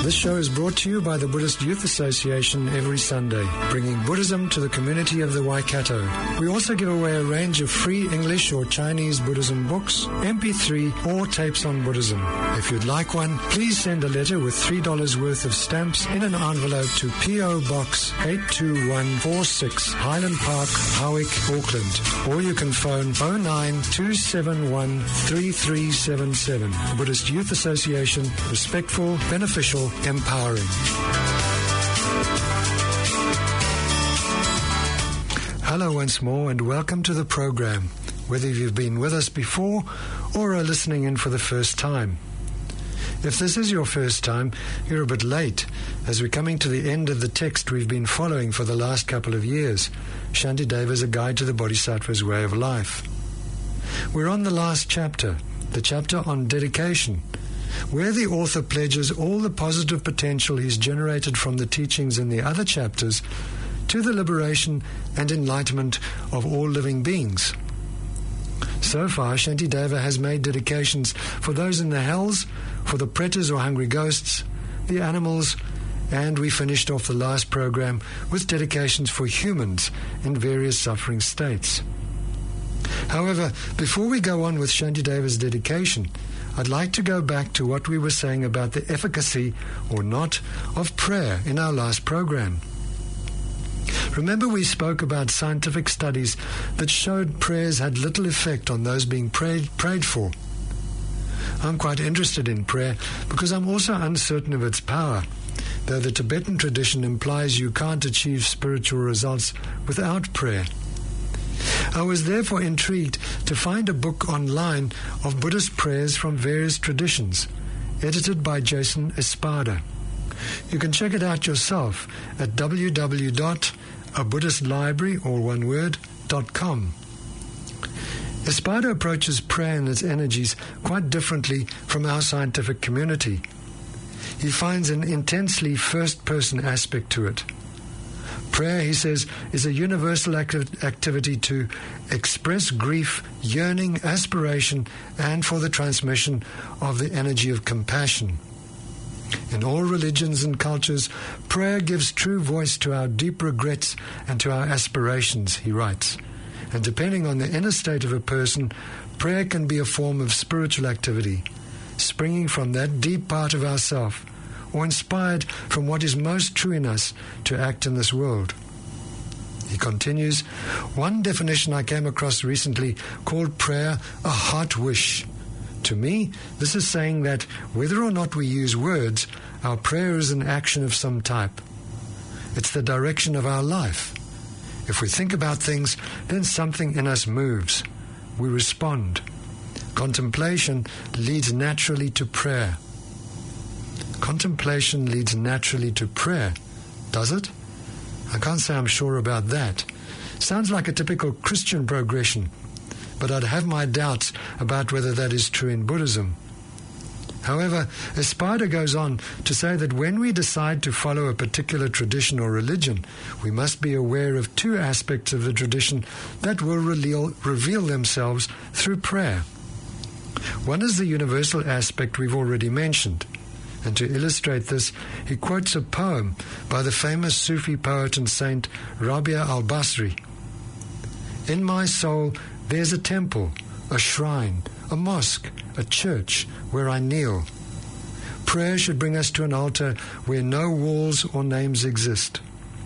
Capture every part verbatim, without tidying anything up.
This show is brought to you by the Buddhist Youth Association every Sunday, bringing Buddhism to the community of the Waikato. We also give away a range of free English or Chinese Buddhism books, M P three, or tapes on Buddhism. If you'd like one, please send a letter with three dollars worth of stamps in an envelope to P O Box eight two one four six, Highland Park, Howick, Auckland. Or you can phone oh nine two seven one three three seven seven. Buddhist Youth Association, respectful, beneficial, empowering. Hello once more and welcome to the program, whether you've been with us before or are listening in for the first time. If this is your first time, you're a bit late, as we're coming to the end of the text we've been following for the last couple of years, Shantideva's A Guide to the Bodhisattva's Way of Life. We're on the last chapter, the chapter on dedication, where the author pledges all the positive potential he's generated from the teachings in the other chapters to the liberation and enlightenment of all living beings. So far, Shantideva has made dedications for those in the hells, for the pretas or hungry ghosts, the animals, and we finished off the last program with dedications for humans in various suffering states. However, before we go on with Shantideva's dedication, I'd like to go back to what we were saying about the efficacy, or not, of prayer in our last program. Remember, we spoke about scientific studies that showed prayers had little effect on those being prayed, prayed for. I'm quite interested in prayer because I'm also uncertain of its power, though the Tibetan tradition implies you can't achieve spiritual results without prayer. I was therefore intrigued to find a book online of Buddhist prayers from various traditions, edited by Jason Espada. You can check it out yourself at w w w dot a buddhist library, or one word, dot com. Espada approaches prayer and its energies quite differently from our scientific community. He finds an intensely first-person aspect to it. Prayer, he says, is a universal acti- activity to express grief, yearning, aspiration, and for the transmission of the energy of compassion. In all religions and cultures, prayer gives true voice to our deep regrets and to our aspirations, he writes. And depending on the inner state of a person, prayer can be a form of spiritual activity, springing from that deep part of ourself, or inspired from what is most true in us to act in this world. He continues, one definition I came across recently called prayer a heart wish. To me, this is saying that whether or not we use words, our prayer is an action of some type. It's the direction of our life. If we think about things, then something in us moves. We respond. Contemplation leads naturally to prayer. Contemplation leads naturally to prayer, does it? I can't say I'm sure about that. Sounds like a typical Christian progression, but I'd have my doubts about whether that is true in Buddhism. However, Espada goes on to say that when we decide to follow a particular tradition or religion, we must be aware of two aspects of the tradition that will reveal, reveal themselves through prayer. One is the universal aspect we've already mentioned. And to illustrate this, he quotes a poem by the famous Sufi poet and saint Rabia al-Basri. In my soul, there's a temple, a shrine, a mosque, a church where I kneel. Prayer should bring us to an altar where no walls or names exist.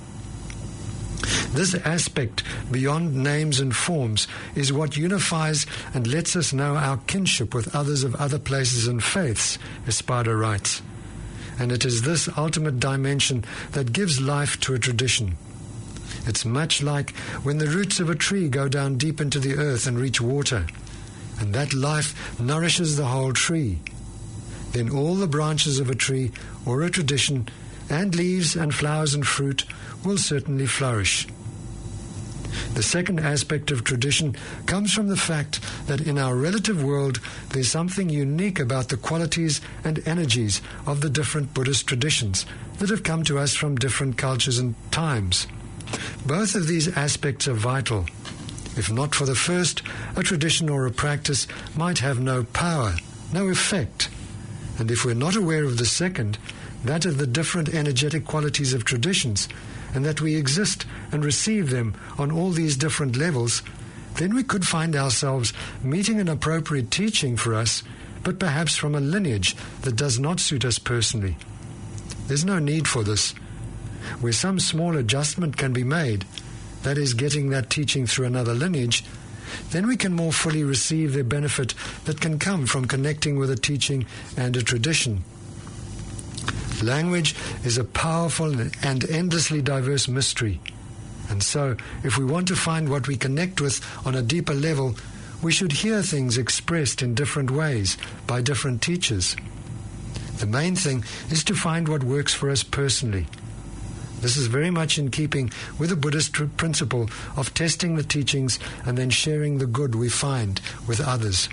This aspect beyond names and forms is what unifies and lets us know our kinship with others of other places and faiths, Espada writes. And it is this ultimate dimension that gives life to a tradition. It's much like when the roots of a tree go down deep into the earth and reach water, and that life nourishes the whole tree. Then all the branches of a tree or a tradition, and leaves and flowers and fruit, will certainly flourish. The second aspect of tradition comes from the fact that in our relative world there's something unique about the qualities and energies of the different Buddhist traditions that have come to us from different cultures and times. Both of these aspects are vital. If not for the first, a tradition or a practice might have no power, no effect. And if we're not aware of the second, that of the different energetic qualities of traditions, and that we exist and receive them on all these different levels, then we could find ourselves meeting an appropriate teaching for us, but perhaps from a lineage that does not suit us personally. There's no need for this. Where some small adjustment can be made, that is, getting that teaching through another lineage, then we can more fully receive the benefit that can come from connecting with a teaching and a tradition. Language is a powerful and endlessly diverse mystery. And so, if we want to find what we connect with on a deeper level, we should hear things expressed in different ways by different teachers. The main thing is to find what works for us personally. This is very much in keeping with the Buddhist principle of testing the teachings and then sharing the good we find with others.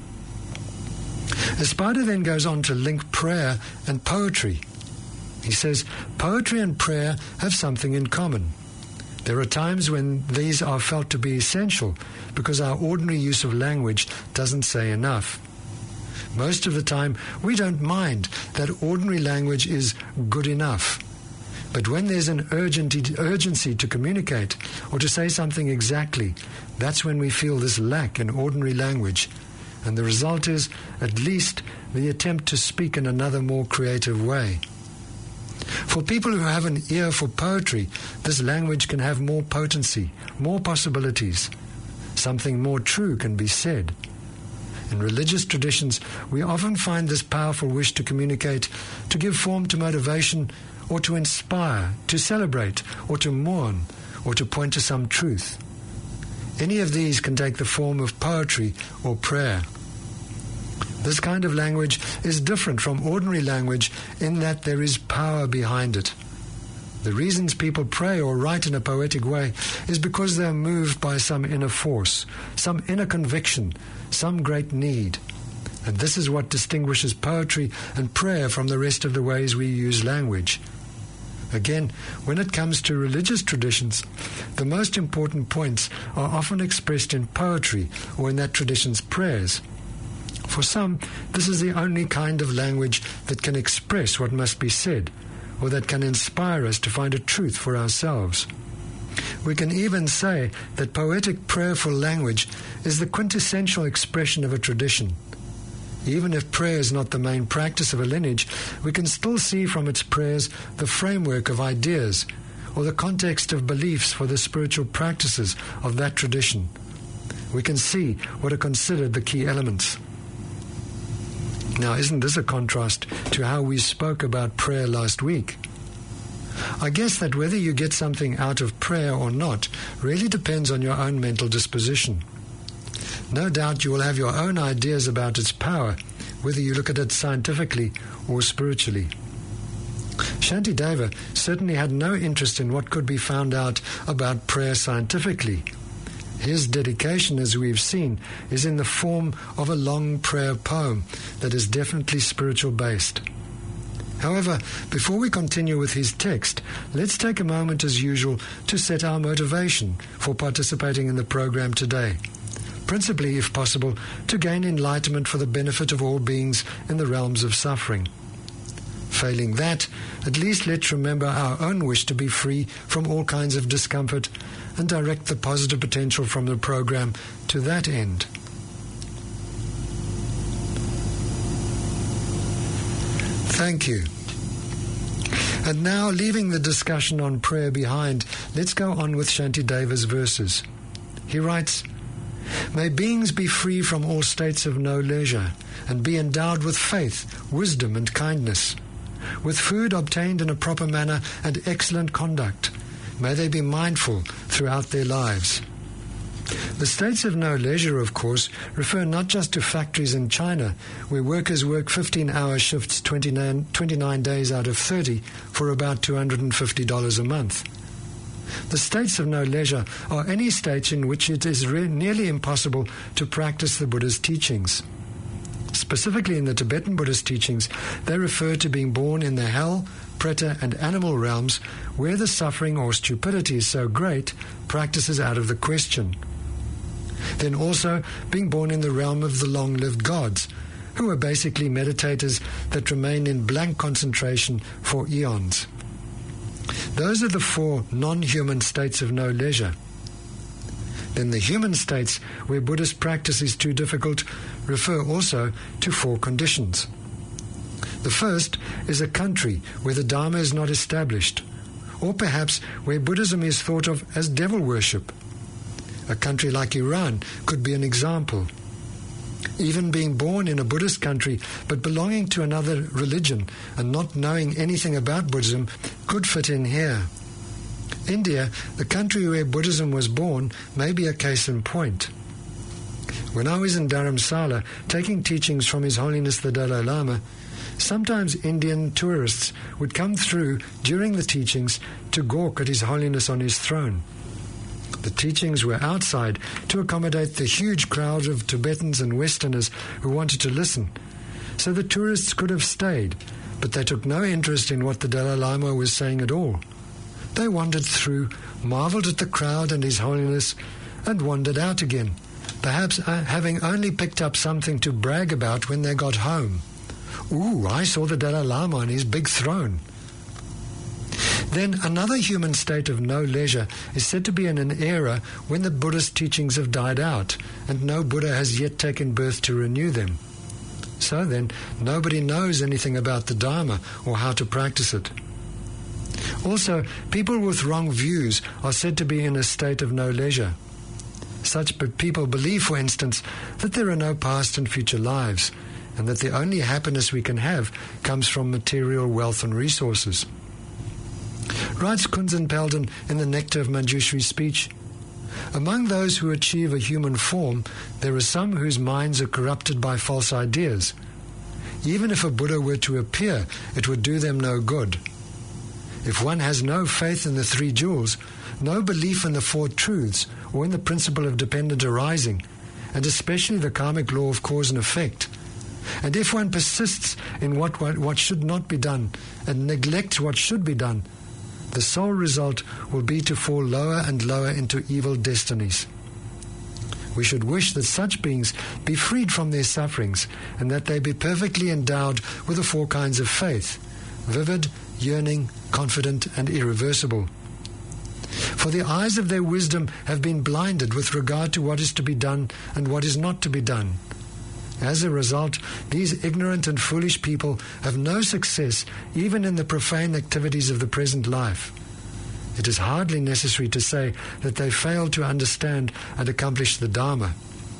Espada then goes on to link prayer and poetry. He says, poetry and prayer have something in common. There are times when these are felt to be essential because our ordinary use of language doesn't say enough. Most of the time, we don't mind that ordinary language is good enough. But when there's an urgent, urgency to communicate or to say something exactly, that's when we feel this lack in ordinary language. And the result is, at least, the attempt to speak in another more creative way. For people who have an ear for poetry, this language can have more potency, more possibilities. Something more true can be said. In religious traditions, we often find this powerful wish to communicate, to give form to motivation, or to inspire, to celebrate, or to mourn, or to point to some truth. Any of these can take the form of poetry or prayer. This kind of language is different from ordinary language in that there is power behind it. The reasons people pray or write in a poetic way is because they are moved by some inner force, some inner conviction, some great need. And this is what distinguishes poetry and prayer from the rest of the ways we use language. Again, when it comes to religious traditions, the most important points are often expressed in poetry or in that tradition's prayers. For some, this is the only kind of language that can express what must be said, or that can inspire us to find a truth for ourselves. We can even say that poetic, prayerful language is the quintessential expression of a tradition. Even if prayer is not the main practice of a lineage, we can still see from its prayers the framework of ideas, or the context of beliefs for the spiritual practices of that tradition. We can see what are considered the key elements. Now, isn't this a contrast to how we spoke about prayer last week? I guess that whether you get something out of prayer or not really depends on your own mental disposition. No doubt you will have your own ideas about its power, whether you look at it scientifically or spiritually. Shantideva certainly had no interest in what could be found out about prayer scientifically. His dedication, as we've seen, is in the form of a long prayer poem that is definitely spiritual-based. However, before we continue with his text, let's take a moment as usual to set our motivation for participating in the program today. Principally, if possible, to gain enlightenment for the benefit of all beings in the realms of suffering. Failing that, at least let's remember our own wish to be free from all kinds of discomfort and direct the positive potential from the program to that end. Thank you. And now, leaving the discussion on prayer behind, let's go on with Shantideva's verses. He writes, "May beings be free from all states of no leisure, and be endowed with faith, wisdom, and kindness, with food obtained in a proper manner and excellent conduct. May they be mindful throughout their lives." The states of no leisure, of course, refer not just to factories in China, where workers work fifteen-hour shifts twenty-nine, twenty-nine days out of thirty for about two hundred fifty dollars a month. The states of no leisure are any states in which it is re- nearly impossible to practice the Buddha's teachings. Specifically in the Tibetan Buddhist teachings, they refer to being born in the hell, preta, and animal realms, where the suffering or stupidity is so great, practice is out of the question. Then also being born in the realm of the long-lived gods, who are basically meditators that remain in blank concentration for eons. Those are the four non-human states of no leisure. Then the human states where Buddhist practice is too difficult refer also to four conditions. The first is a country where the Dharma is not established, or perhaps where Buddhism is thought of as devil worship. A country like Iran could be an example. Even being born in a Buddhist country but belonging to another religion and not knowing anything about Buddhism could fit in here. India, the country where Buddhism was born, may be a case in point. When I was in Dharamsala taking teachings from His Holiness the Dalai Lama, sometimes Indian tourists would come through during the teachings to gawk at His Holiness on his throne. The teachings were outside to accommodate the huge crowd of Tibetans and Westerners who wanted to listen, so the tourists could have stayed, but they took no interest in what the Dalai Lama was saying at all. They wandered through, marvelled at the crowd and His Holiness, and wandered out again, perhaps having only picked up something to brag about when they got home. Ooh, I saw the Dalai Lama on his big throne. Then another human state of no leisure is said to be in an era when the Buddhist teachings have died out and no Buddha has yet taken birth to renew them. So then, nobody knows anything about the Dharma or how to practice it. Also, people with wrong views are said to be in a state of no leisure. Such people believe, for instance, that there are no past and future lives, and that the only happiness we can have comes from material wealth and resources. Writes Kunzan Paldin in the Nectar of Manjushri speech, among those who achieve a human form, there are some whose minds are corrupted by false ideas. Even if a Buddha were to appear, it would do them no good. If one has no faith in the three jewels, no belief in the four truths, or in the principle of dependent arising, and especially the karmic law of cause and effect, and if one persists in what, what, what should not be done and neglects what should be done, the sole result will be to fall lower and lower into evil destinies. We should wish that such beings be freed from their sufferings and that they be perfectly endowed with the four kinds of faith, vivid, yearning, confident, and irreversible. For the eyes of their wisdom have been blinded with regard to what is to be done and what is not to be done. As a result, these ignorant and foolish people have no success even in the profane activities of the present life. It is hardly necessary to say that they fail to understand and accomplish the Dharma.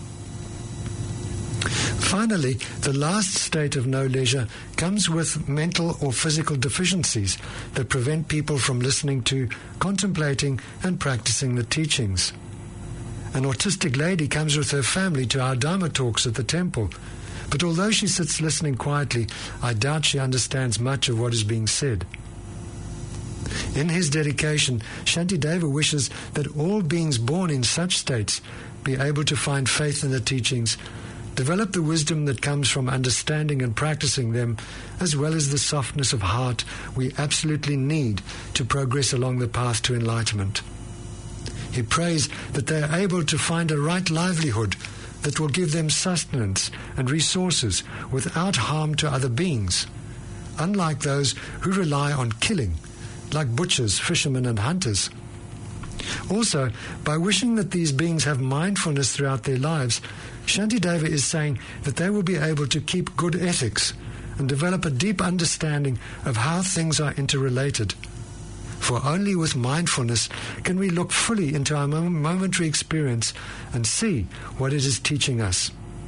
Finally, the last state of no leisure comes with mental or physical deficiencies that prevent people from listening to, contemplating, and practicing the teachings. An autistic lady comes with her family to our Dharma talks at the temple, but although she sits listening quietly, I doubt she understands much of what is being said. In his dedication, Shantideva wishes that all beings born in such states be able to find faith in the teachings, develop the wisdom that comes from understanding and practicing them, as well as the softness of heart we absolutely need to progress along the path to enlightenment. He prays that they are able to find a right livelihood that will give them sustenance and resources without harm to other beings, unlike those who rely on killing, like butchers, fishermen, and hunters. Also, by wishing that these beings have mindfulness throughout their lives, Shantideva is saying that they will be able to keep good ethics and develop a deep understanding of how things are interrelated. For only with mindfulness can we look fully into our momentary experience and see what it is teaching us.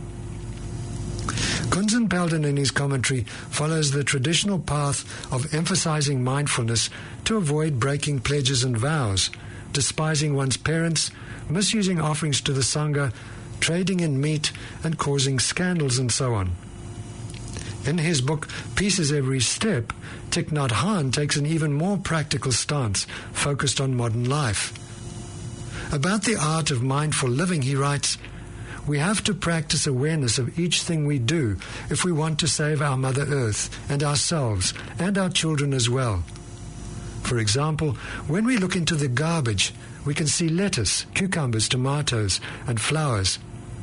Kunzan Paldin in his commentary follows the traditional path of emphasizing mindfulness to avoid breaking pledges and vows, despising one's parents, misusing offerings to the Sangha, trading in meat, and causing scandals and so on. In his book, Peace is Every Step, Thich Nhat Hanh takes an even more practical stance, focused on modern life. About the art of mindful living, he writes, we have to practice awareness of each thing we do if we want to save our Mother Earth and ourselves and our children as well. For example, when we look into the garbage, we can see lettuce, cucumbers, tomatoes, and flowers.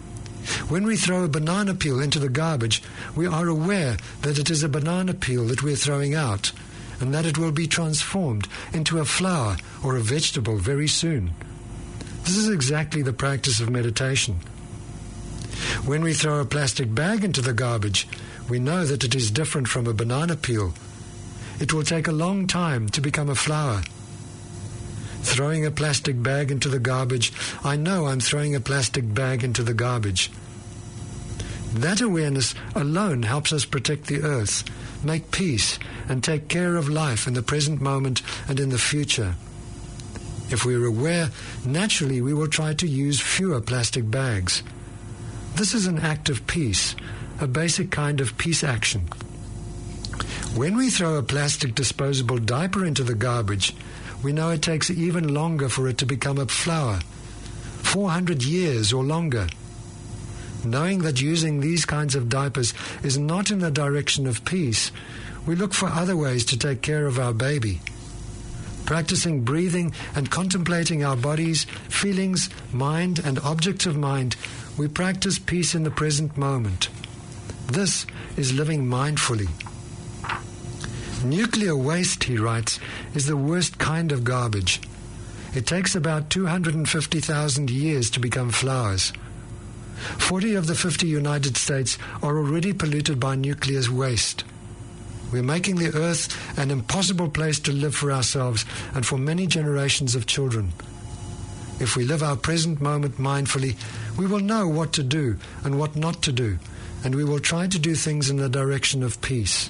When we throw a banana peel into the garbage, we are aware that it is a banana peel that we are throwing out, and that it will be transformed into a flower or a vegetable very soon. This is exactly the practice of meditation. When we throw a plastic bag into the garbage, we know that it is different from a banana peel. It will take a long time to become a flower. Throwing a plastic bag into the garbage, I know I'm throwing a plastic bag into the garbage. That awareness alone helps us protect the earth, make peace, and take care of life in the present moment and in the future. If we are aware, naturally we will try to use fewer plastic bags. This is an act of peace, a basic kind of peace action. When we throw a plastic disposable diaper into the garbage, we know it takes even longer for it to become a flower, four hundred years or longer. Knowing that using these kinds of diapers is not in the direction of peace, we look for other ways to take care of our baby. Practicing breathing and contemplating our bodies, feelings, mind, and objects of mind, we practice peace in the present moment. This is living mindfully. Nuclear waste, he writes, is the worst kind of garbage. It takes about two hundred fifty thousand years to become flowers. forty of the fifty United States are already polluted by nuclear waste. We're making the earth an impossible place to live for ourselves and for many generations of children. If we live our present moment mindfully, we will know what to do and what not to do, and we will try to do things in the direction of peace.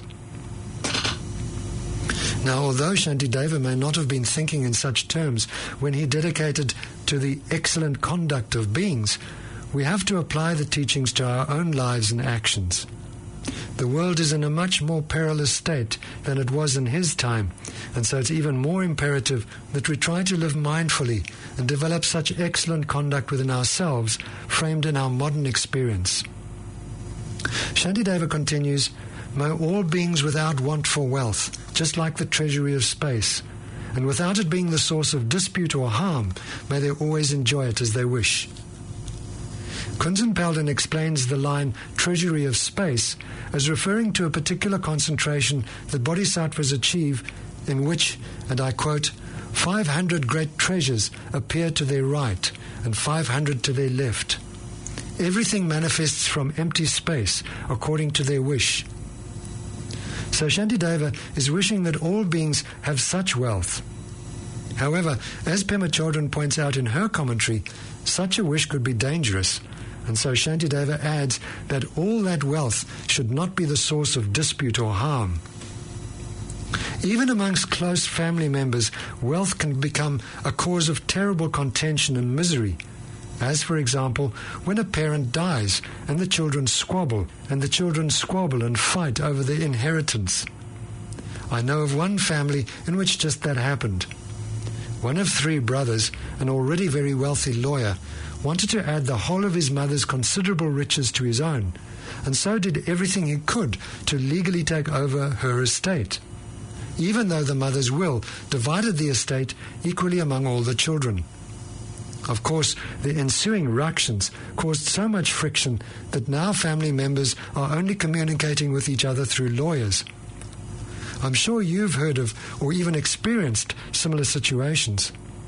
Now, although Shantideva may not have been thinking in such terms when he dedicated to the excellent conduct of beings, we have to apply the teachings to our own lives and actions. The world is in a much more perilous state than it was in his time, and so it's even more imperative that we try to live mindfully and develop such excellent conduct within ourselves, framed in our modern experience. Shantideva continues, "May all beings without want for wealth, just like the treasury of space, and without it being the source of dispute or harm, may they always enjoy it as they wish." Kunzan Paldin explains the line treasury of space as referring to a particular concentration that bodhisattvas achieve in which, and I quote, five hundred great treasures appear to their right and five hundred to their left. Everything manifests from empty space according to their wish. So Shantideva is wishing that all beings have such wealth. However, as Pema Chodron points out in her commentary, such a wish could be dangerous, and so Shantideva adds that all that wealth should not be the source of dispute or harm. Even amongst close family members, wealth can become a cause of terrible contention and misery, as, for example, when a parent dies and the children squabble, and the children squabble and fight over their inheritance. I know of one family in which just that happened. One of three brothers, an already very wealthy lawyer, wanted to add the whole of his mother's considerable riches to his own, and so did everything he could to legally take over her estate, even though the mother's will divided the estate equally among all the children. Of course, the ensuing ructions caused so much friction that now family members are only communicating with each other through lawyers. I'm sure you've heard of or even experienced similar situations.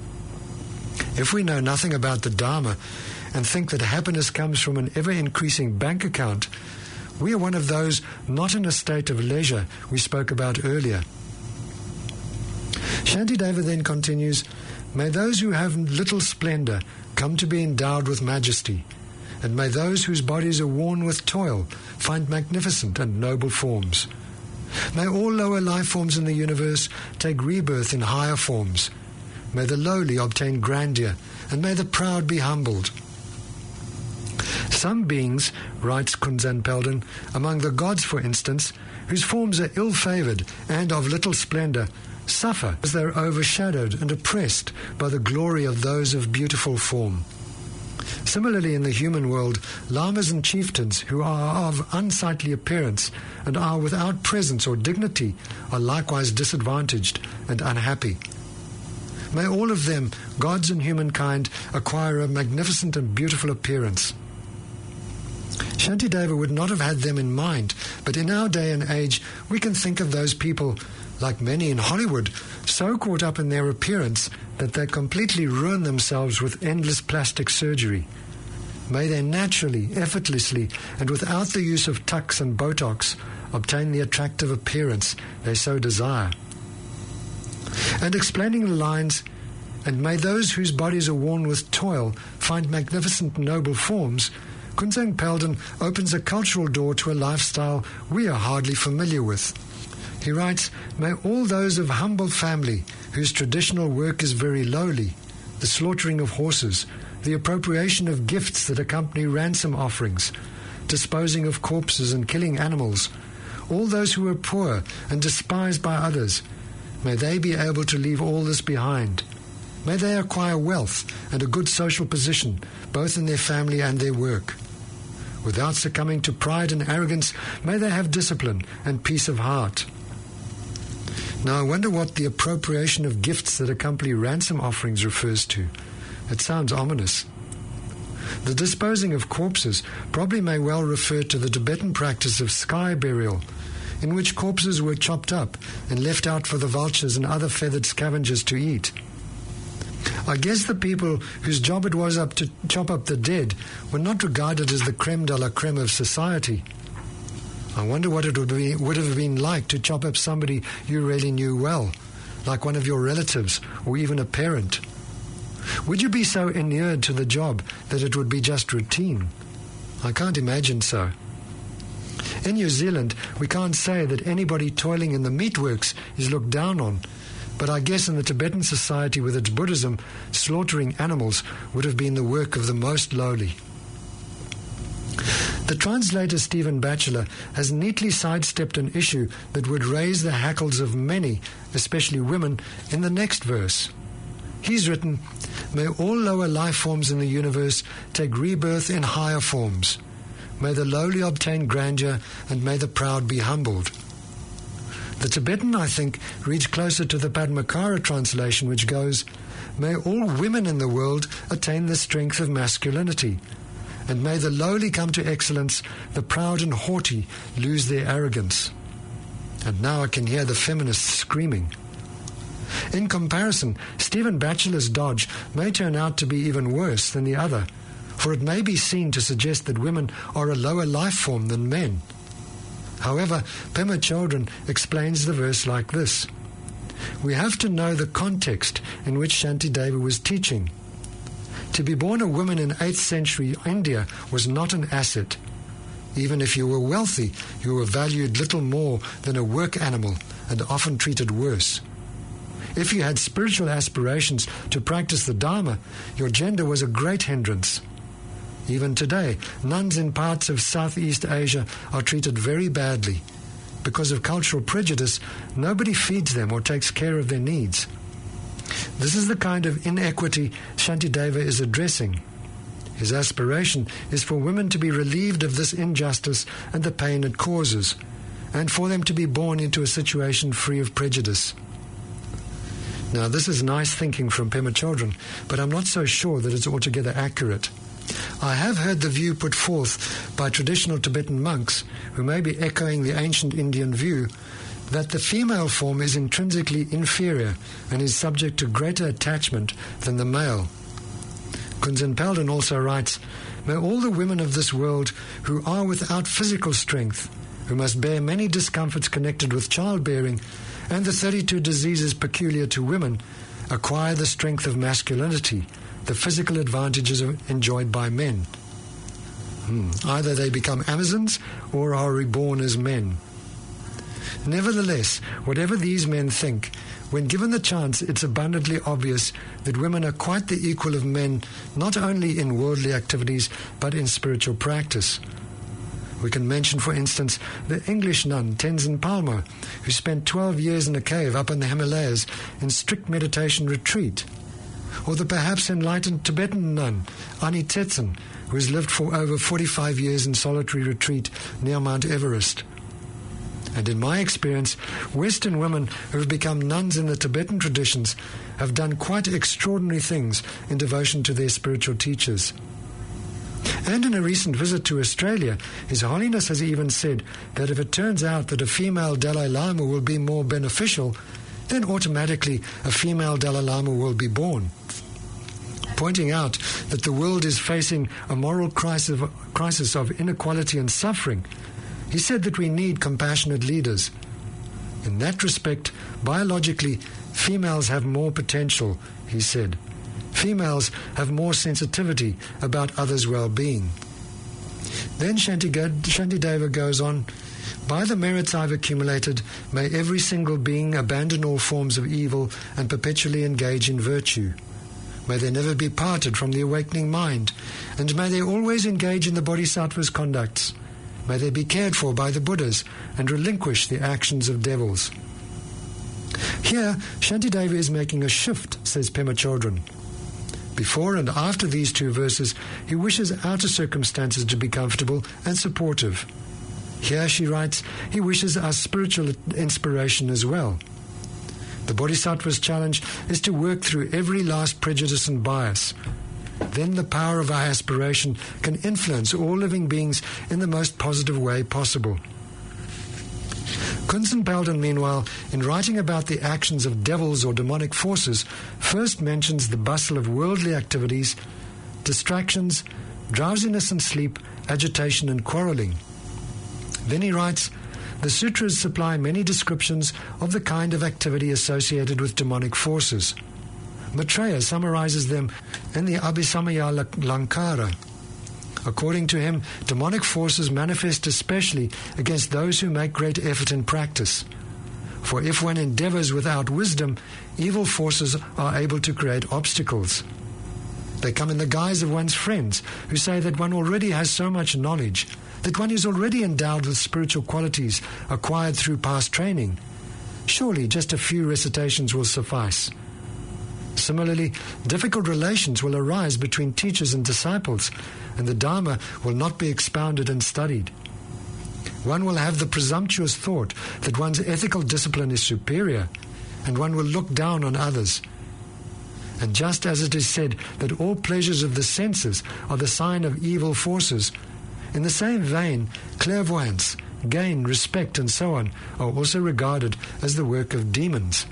If we know nothing about the Dharma and think that happiness comes from an ever-increasing bank account, we are one of those not in a state of leisure we spoke about earlier. Shantideva then continues, "May those who have little splendor come to be endowed with majesty, and may those whose bodies are worn with toil find magnificent and noble forms. May all lower life forms in the universe take rebirth in higher forms. May the lowly obtain grandeur, and may the proud be humbled." Some beings, writes Kunzan Paldin, among the gods, for instance, whose forms are ill-favored and of little splendor, suffer as they are overshadowed and oppressed by the glory of those of beautiful form. Similarly, in the human world, lamas and chieftains who are of unsightly appearance and are without presence or dignity are likewise disadvantaged and unhappy. May all of them, gods and humankind, acquire a magnificent and beautiful appearance. Shantideva would not have had them in mind, but in our day and age, we can think of those people, like many in Hollywood, so caught up in their appearance that they completely ruin themselves with endless plastic surgery. May they naturally, effortlessly, and without the use of tucks and Botox, obtain the attractive appearance they so desire. And explaining the lines, "And may those whose bodies are worn with toil find magnificent noble forms," Kunsang Paludan opens a cultural door to a lifestyle we are hardly familiar with. He writes, "May all those of humble family whose traditional work is very lowly, the slaughtering of horses, the appropriation of gifts that accompany ransom offerings, disposing of corpses and killing animals, all those who are poor and despised by others, may they be able to leave all this behind. May they acquire wealth and a good social position, both in their family and their work. Without succumbing to pride and arrogance, may they have discipline and peace of heart." Now I wonder what the appropriation of gifts that accompany ransom offerings refers to. It sounds ominous. The disposing of corpses probably may well refer to the Tibetan practice of sky burial, in which corpses were chopped up and left out for the vultures and other feathered scavengers to eat. I guess the people whose job it was up to chop up the dead were not regarded as the creme de la creme of society. I wonder what it would be would have been like to chop up somebody you really knew well, like one of your relatives or even a parent. Would you be so inured to the job that it would be just routine? I can't imagine so. In New Zealand, we can't say that anybody toiling in the meatworks is looked down on, but I guess in the Tibetan society with its Buddhism, slaughtering animals would have been the work of the most lowly. The translator Stephen Batchelor has neatly sidestepped an issue that would raise the hackles of many, especially women, in the next verse. He's written, "May all lower life forms in the universe take rebirth in higher forms. May the lowly obtain grandeur, and may the proud be humbled." The Tibetan, I think, reads closer to the Padmakara translation, which goes, "May all women in the world attain the strength of masculinity, and may the lowly come to excellence, the proud and haughty lose their arrogance." And now I can hear the feminists screaming. In comparison, Stephen Batchelor's dodge may turn out to be even worse than the other, for it may be seen to suggest that women are a lower life form than men. However, Pema Chodron explains the verse like this: "We have to know the context in which Shantideva was teaching. To be born a woman in eighth century India was not an asset. Even if you were wealthy, you were valued little more than a work animal and often treated worse. If you had spiritual aspirations to practice the Dharma, your gender was a great hindrance. Even today, nuns in parts of Southeast Asia are treated very badly. Because of cultural prejudice, nobody feeds them or takes care of their needs. This is the kind of inequity Shantideva is addressing. His aspiration is for women to be relieved of this injustice and the pain it causes, and for them to be born into a situation free of prejudice." Now, this is nice thinking from Pema Chodron, but I'm not so sure that it's altogether accurate. I have heard the view put forth by traditional Tibetan monks, who may be echoing the ancient Indian view, that the female form is intrinsically inferior and is subject to greater attachment than the male. Kunsang Paludan also writes, "May all the women of this world who are without physical strength, who must bear many discomforts connected with childbearing and the thirty-two diseases peculiar to women, acquire the strength of masculinity, the physical advantages enjoyed by men." Hmm. Either they become Amazons or are reborn as men. Nevertheless, whatever these men think, when given the chance, it's abundantly obvious that women are quite the equal of men, not only in worldly activities, but in spiritual practice. We can mention, for instance, the English nun Tenzin Palmo, who spent twelve years in a cave up in the Himalayas in strict meditation retreat, or the perhaps enlightened Tibetan nun Ani Tsetsen, who has lived for over forty-five years in solitary retreat near Mount Everest. And in my experience, Western women who have become nuns in the Tibetan traditions have done quite extraordinary things in devotion to their spiritual teachers. And in a recent visit to Australia, His Holiness has even said that if it turns out that a female Dalai Lama will be more beneficial, then automatically a female Dalai Lama will be born. Pointing out that the world is facing a moral crisis of, crisis of inequality and suffering, he said that we need compassionate leaders. In that respect, biologically, females have more potential, he said. Females have more sensitivity about others' well-being. Then Shantideva goes on, by the merits I've accumulated, may every single being abandon all forms of evil and perpetually engage in virtue. May they never be parted from the awakening mind, and may they always engage in the Bodhisattva's conducts. May they be cared for by the Buddhas and relinquish the actions of devils. Here, Shantideva is making a shift, says Pema Chodron. Before and after these two verses, he wishes outer circumstances to be comfortable and supportive. Here, she writes, he wishes us spiritual inspiration as well. The Bodhisattva's challenge is to work through every last prejudice and bias. Then the power of our aspiration can influence all living beings in the most positive way possible. Kunzen Paludan, meanwhile, in writing about the actions of devils or demonic forces, first mentions the bustle of worldly activities, distractions, drowsiness and sleep, agitation and quarrelling. Then he writes, the sutras supply many descriptions of the kind of activity associated with demonic forces. Maitreya summarizes them in the Abhisamaya Lankara. According to him, demonic forces manifest especially against those who make great effort in practice. For if one endeavors without wisdom, evil forces are able to create obstacles. They come in the guise of one's friends, who say that one already has so much knowledge, that one is already endowed with spiritual qualities acquired through past training. Surely just a few recitations will suffice. Similarly, difficult relations will arise between teachers and disciples, and the Dharma will not be expounded and studied. One will have the presumptuous thought that one's ethical discipline is superior, and one will look down on others. And just as it is said that all pleasures of the senses are the sign of evil forces, in the same vein, clairvoyance, gain, respect, and so on are also regarded as the work of demons.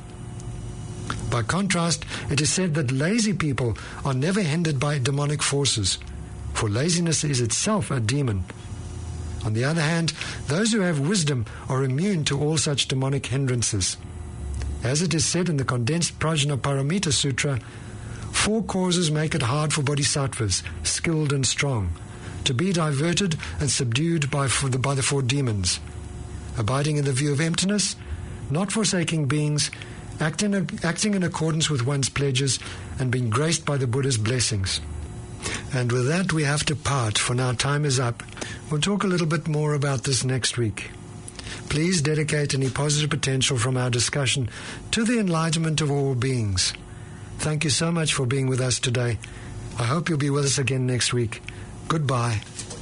By contrast, it is said that lazy people are never hindered by demonic forces, for laziness is itself a demon. On the other hand, those who have wisdom are immune to all such demonic hindrances. As it is said in the condensed Prajnaparamita Sutra, four causes make it hard for bodhisattvas, skilled and strong, to be diverted and subdued by, the, by the four demons: abiding in the view of emptiness, not forsaking beings, acting, acting in accordance with one's pledges, and being graced by the Buddha's blessings. And with that, we have to part, for now time is up. We'll talk a little bit more about this next week. Please dedicate any positive potential from our discussion to the enlightenment of all beings. Thank you so much for being with us today. I hope you'll be with us again next week. Goodbye.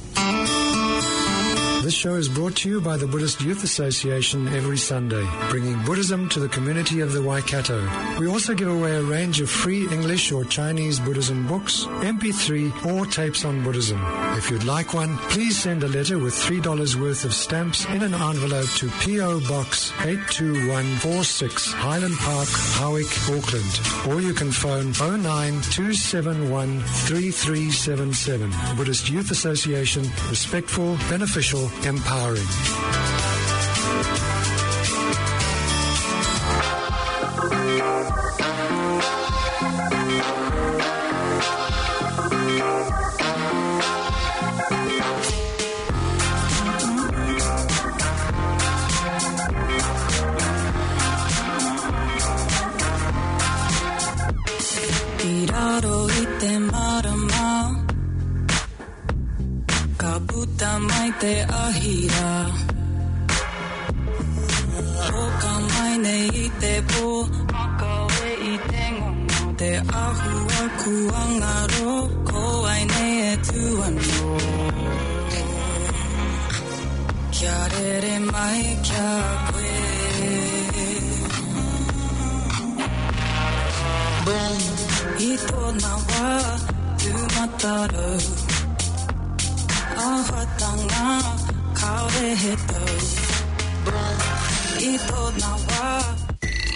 This show is brought to you by the Buddhist Youth Association every Sunday, bringing Buddhism to the community of the Waikato. We also give away a range of free English or Chinese Buddhism books, M P three, or tapes on Buddhism. If you'd like one, please send a letter with three dollars worth of stamps in an envelope to P O Box eight two one four six, Highland Park, Howick, Auckland. Or you can phone oh nine two seven one three three seven seven. Buddhist Youth Association, respectful, beneficial, empowering. Iraro ite marama Kabuta maite ahira Oka maine ite po Makawe ite ngongo Te ahua kuangaro Ko aine e tuano Kia rere mai kia koe Boom Ito na wa tu mataro nga kaore he tau Ito na